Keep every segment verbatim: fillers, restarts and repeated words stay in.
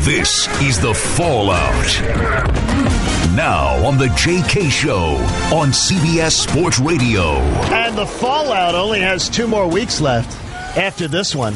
This is The Fallout. Now on the J K Show on C B S Sports Radio. And The Fallout only has two more weeks left after this one.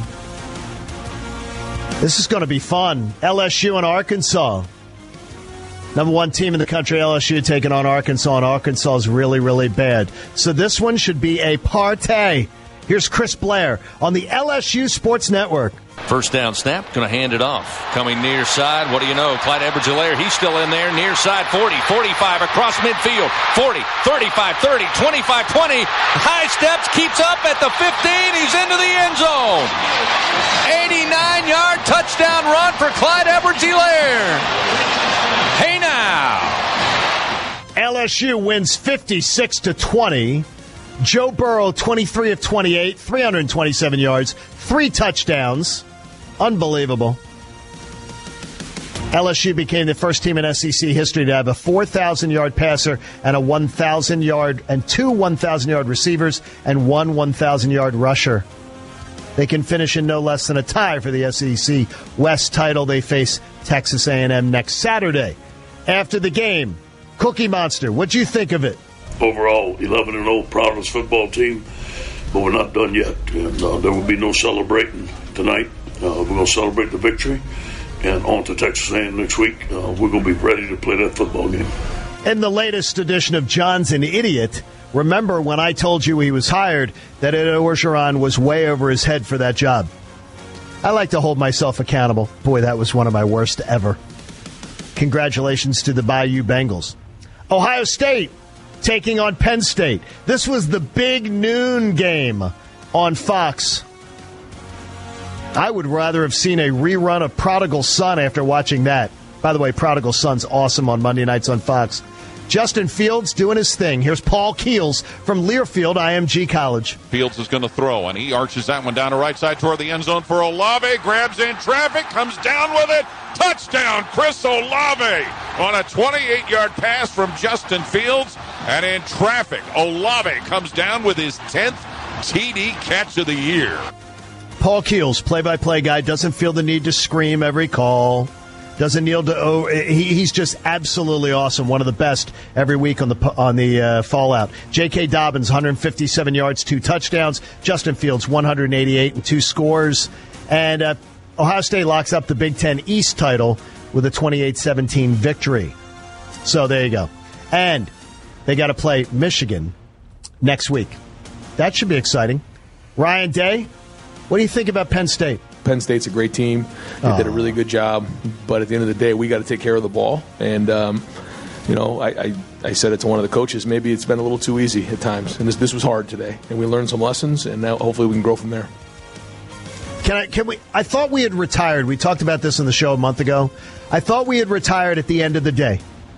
This is going to be fun. L S U and Arkansas. Number one team in the country, L S U, taking on Arkansas, and Arkansas is really, really bad. So this one should be a party. Here's Chris Blair on the L S U Sports Network. First down snap, going to hand it off. Coming near side, what do you know? Clyde Edwards-Helaire, he's still in there. Near side, forty, forty-five, across midfield. forty, thirty-five, thirty, twenty-five, twenty. High steps, keeps up at the fifteen. He's into the end zone. eighty-nine-yard touchdown run for Clyde Edwards-Helaire. Hey now. L S U wins fifty-six to twenty. Joe Burrow, twenty-three of twenty-eight, three hundred twenty-seven yards, three touchdowns. Unbelievable. L S U became the first team in S E C history to have a four thousand yard passer and a one thousand yard and two one thousand yard receivers and one one thousand yard rusher. They can finish in no less than a tie for the S E C West title. They face Texas A and M next Saturday. After the game, Cookie Monster, what'd you think of it? Overall, eleven and oh, proud of this football team, but we're not done yet. And uh, there will be no celebrating tonight. Uh, we're going to celebrate the victory, and on to Texas A and M next week. Uh, we're going to be ready to play that football game. In the latest edition of John's an Idiot, remember when I told you he was hired that Ed Orgeron was way over his head for that job? I like to hold myself accountable. Boy, that was one of my worst ever. Congratulations to the Bayou Bengals. Ohio State taking on Penn State. This was the big noon game on Fox. I would rather have seen a rerun of Prodigal Son after watching that. By the way, Prodigal Son's awesome on Monday nights on Fox. Justin Fields doing his thing. Here's Paul Keels from Learfield I M G College. Fields is going to throw, and he arches that one down the right side toward the end zone for Olave. Grabs in traffic, comes down with it. Touchdown, Chris Olave on a twenty-eight yard pass from Justin Fields. And in traffic, Olave comes down with his tenth T D catch of the year. Paul Keels, play-by-play guy, doesn't feel the need to scream every call. Doesn't kneel to. Oh, he, he's just absolutely awesome. One of the best every week on the on the uh, Fallout. J K. Dobbins, one hundred fifty-seven yards, two touchdowns. Justin Fields, one hundred eighty-eight and two scores. And uh, Ohio State locks up the Big Ten East title with a twenty-eight seventeen victory. So there you go. And they got to play Michigan next week. That should be exciting. Ryan Day, what do you think about Penn State? Penn State's a great team. They oh. did a really good job. But at the end of the day, we got to take care of the ball. And, um, you know, I, I, I said it to one of the coaches, maybe it's been a little too easy at times. And this this was hard today. And we learned some lessons, and now hopefully we can grow from there. Can I, can we, I thought we had retired. We talked about this on the show a month ago. I thought we had retired at the end of the day.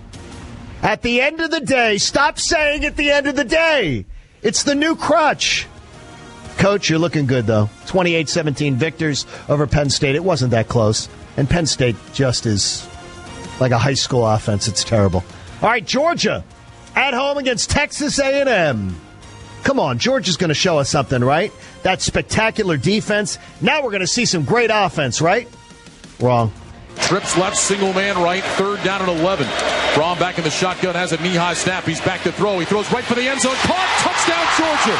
At the end of the day, stop saying at the end of the day. It's the new crutch. Coach, you're looking good, though. twenty-eight seventeen victors over Penn State. It wasn't that close. And Penn State just is like a high school offense. It's terrible. All right, Georgia at home against Texas A and M. Come on, Georgia's going to show us something, right? That spectacular defense. Now we're going to see some great offense, right? Wrong. Trips left, single man right, third down and eleven. Braun back in the shotgun, has a knee-high snap. He's back to throw. He throws right for the end zone. Caught, touchdown, Georgia.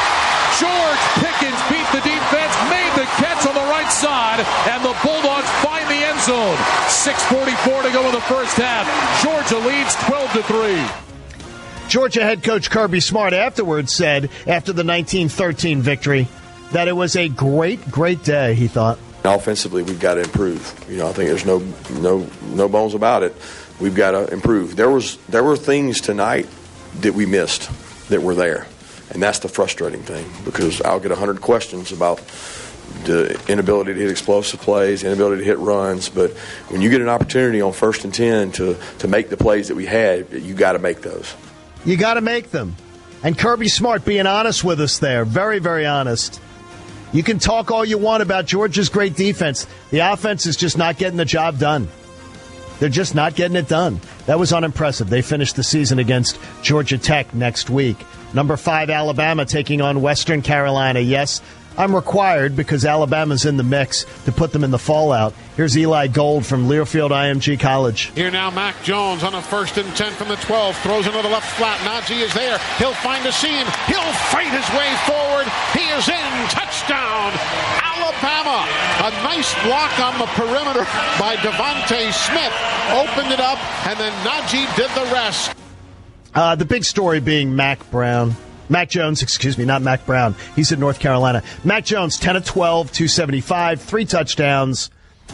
George Pickens beat the defense, made the catch on the right side, and the Bulldogs find the end zone. six forty-four to go in the first half. Georgia leads twelve to three. Georgia head coach Kirby Smart afterwards said, after the nineteen thirteen victory, that it was a great, great day, he thought. Offensively, we've got to improve. You know, I think there's no no no bones about it. We've got to improve. There was there were things tonight that we missed that were there. And that's the frustrating thing, because I'll get one hundred questions about the inability to hit explosive plays, inability to hit runs. But when you get an opportunity on first and ten to, to make the plays that we had, you got to make those. You got to make them. And Kirby Smart being honest with us there, very, very honest. You can talk all you want about Georgia's great defense. The offense is just not getting the job done. They're just not getting it done. That was unimpressive. They finished the season against Georgia Tech next week. Number five, Alabama, taking on Western Carolina. Yes, I'm required, because Alabama's in the mix, to put them in the fallout. Here's Eli Gold from Learfield I M G College. Here now, Mac Jones on a first and ten from the twelve. Throws into the left flat. Najee is there. He'll find a seam. He'll fight his way forward. He is in. Touchdown, Alabama. A nice block on the perimeter by Devontae Smith. Opened it up, and then Najee did the rest. Uh, the big story being Mac Brown. Mac Jones, excuse me, not Mac Brown. He's in North Carolina. Mac Jones, ten of twelve, two seventy-five, three touchdowns.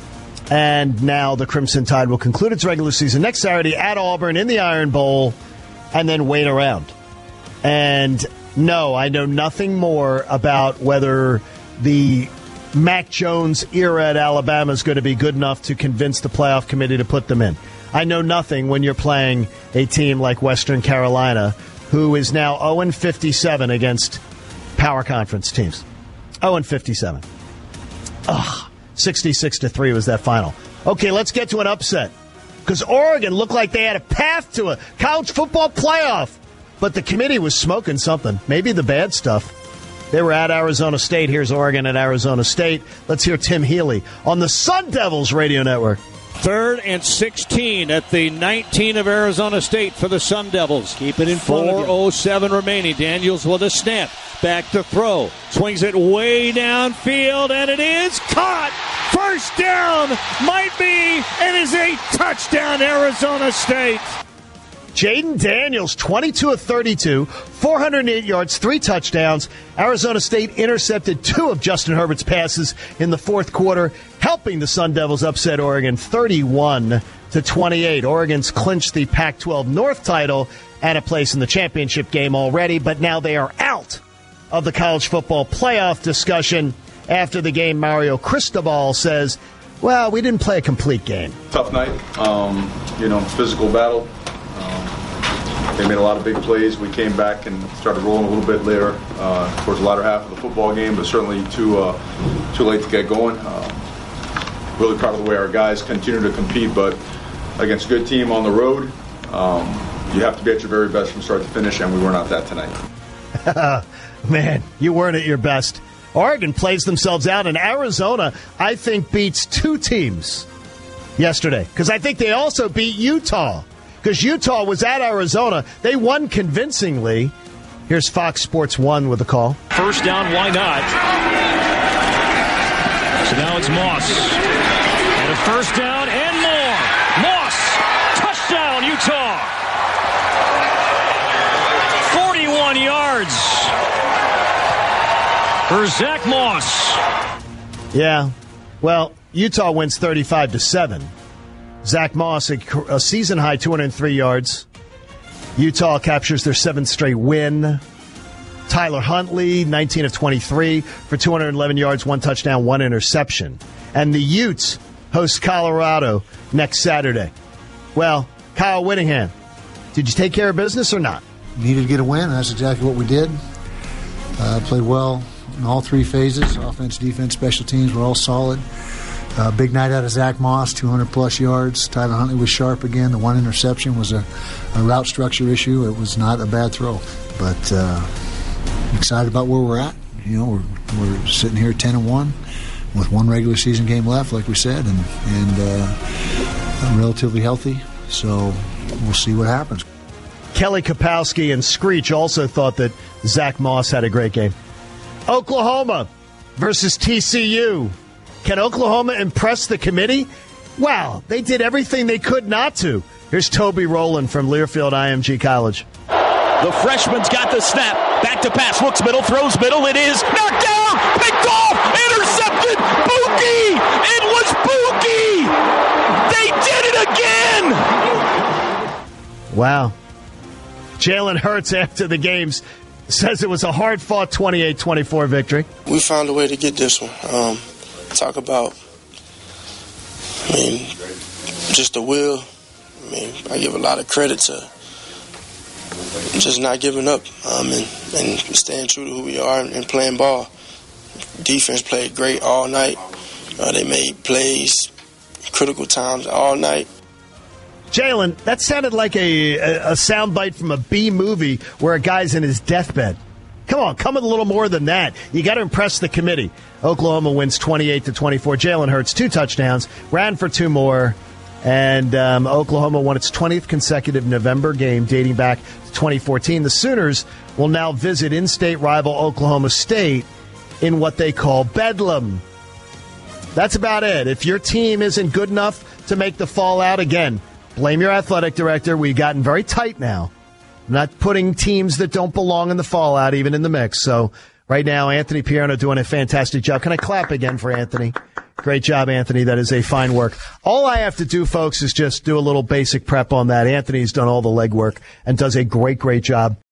And now the Crimson Tide will conclude its regular season next Saturday at Auburn in the Iron Bowl and then wait around. And no, I know nothing more about whether the Mac Jones era at Alabama is going to be good enough to convince the playoff committee to put them in. I know nothing when you're playing a team like Western Carolina, who is now oh and fifty-seven against power conference teams. oh and fifty-seven. Ugh. sixty-six to three was that final. Okay, let's get to an upset. Because Oregon looked like they had a path to a college football playoff. But the committee was smoking something. Maybe the bad stuff. They were at Arizona State. Here's Oregon at Arizona State. Let's hear Tim Healy on the Sun Devils Radio Network. Third and sixteen at the nineteen of Arizona State for the Sun Devils. Keep it in front of you. four oh seven remaining. Daniels with a snap. Back to throw. Swings it way downfield, and it is caught. First down. Might be, and is a touchdown, Arizona State. Jaden Daniels, twenty-two of thirty-two, four hundred eight yards, three touchdowns. Arizona State intercepted two of Justin Herbert's passes in the fourth quarter, helping the Sun Devils upset Oregon thirty-one to twenty-eight. Oregon's clinched the Pac twelve North title and a place in the championship game already, but now they are out of the college football playoff discussion. After the game, Mario Cristobal says, well, we didn't play a complete game. Tough night, um, you know, physical battle. Um, they made a lot of big plays. We came back and started rolling a little bit later uh, towards the latter half of the football game, but certainly too uh, too late to get going. Um, really proud of the way our guys continue to compete, but against a good team on the road, um, you have to be at your very best from start to finish, and we were not that tonight. Man, you weren't at your best. Oregon plays themselves out, and Arizona, I think, beats two teams yesterday, because I think they also beat Utah. Because Utah was at Arizona. They won convincingly. Here's Fox Sports one with a call. First down, why not? So now it's Moss. And a first down and more. Moss. Touchdown, Utah. forty-one yards for Zach Moss. Yeah. Well, Utah wins thirty-five to seven. Zach Moss, a, a season-high two hundred three yards. Utah captures their seventh straight win. Tyler Huntley, nineteen of twenty-three for two hundred eleven yards, one touchdown, one interception. And the Utes host Colorado next Saturday. Well, Kyle Whittingham, did you take care of business or not? Needed to get a win. That's exactly what we did. Uh, played well in all three phases. Offense, defense, special teams were all solid. Uh, big night out of Zach Moss, two hundred plus yards. Tyler Huntley was sharp again. The one interception was a, a route structure issue. It was not a bad throw. But uh, excited about where we're at. You know, we're, we're sitting here ten and one with one regular season game left, like we said, and, and uh, relatively healthy. So we'll see what happens. Kelly Kapowski and Screech also thought that Zach Moss had a great game. Oklahoma versus T C U. Can Oklahoma impress the committee? Wow, they did everything they could not to. Here's Toby Rowland from Learfield I M G College. The freshman's got the snap. Back to pass. Looks middle. Throws middle. It is knocked down. Picked off. Intercepted. Buki. It was Buki. They did it again. Wow. Jalen Hurts after the games says it was a hard-fought twenty-eight twenty-four victory. We found a way to get this one. Um, talk about, I mean, just the will. I mean, I give a lot of credit to just not giving up um, and, and staying true to who we are and, and playing ball. Defense played great all night. Uh, they made plays, critical times all night. Jalen, that sounded like a, a, a soundbite from a B movie where a guy's in his deathbed. Come on, come with a little more than that. You got to impress the committee. Oklahoma wins twenty-eight to twenty-four. Jalen Hurts, two touchdowns, ran for two more, and um, Oklahoma won its twentieth consecutive November game dating back to twenty fourteen. The Sooners will now visit in-state rival Oklahoma State in what they call Bedlam. That's about it. If your team isn't good enough to make the fallout, again, blame your athletic director. We've gotten very tight now. Not putting teams that don't belong in the fallout even in the mix. So right now, Anthony Pierno doing a fantastic job. Can I clap again for Anthony? Great job, Anthony. That is a fine work. All I have to do, folks, is just do a little basic prep on that. Anthony's done all the legwork and does a great, great job.